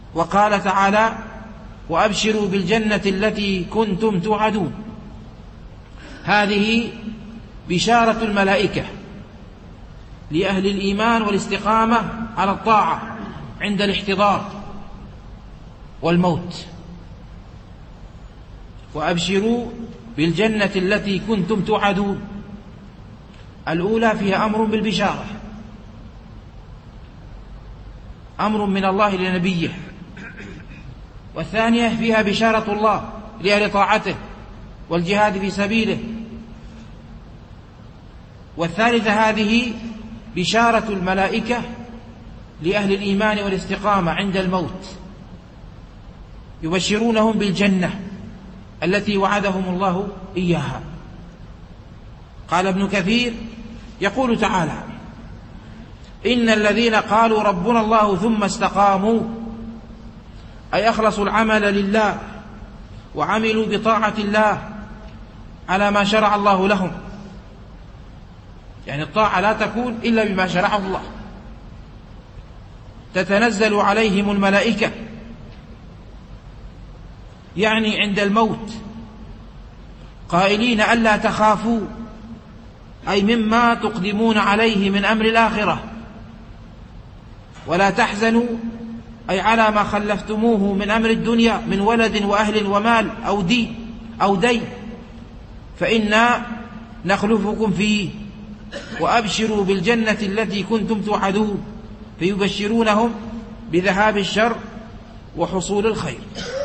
وقال تعالى: وأبشروا بالجنة التي كنتم توعدون. هذه بشارة الملائكة لأهل الإيمان والاستقامة على الطاعة عند الاحتضار والموت. وأبشروا بالجنة التي كنتم توعدون، الأولى فيها أمر بالبشارة، أمر من الله لنبيه، والثانية فيها بشارة الله لأهل طاعته والجهاد في سبيله، والثالثة هذه بشارة الملائكة لأهل الإيمان والاستقامة عند الموت، يبشرونهم بالجنة التي وعدهم الله إياها. قال ابن كثير يقول تعالى: إن الذين قالوا ربنا الله ثم استقاموا، أي أخلصوا العمل لله وعملوا بطاعة الله على ما شرع الله لهم، يعني الطاعة لا تكون إلا بما شرعه الله. تتنزل عليهم الملائكة، يعني عند الموت، قائلين ألا تخافوا، أي مما تقدمون عليه من أمر الآخرة، ولا تحزنوا، أي على ما خلفتموه من أمر الدنيا من ولد وأهل ومال أو دين، فإنا نخلفكم فيه، وأبشروا بالجنة التي كنتم توعدون، فيبشرونهم بذهاب الشر وحصول الخير.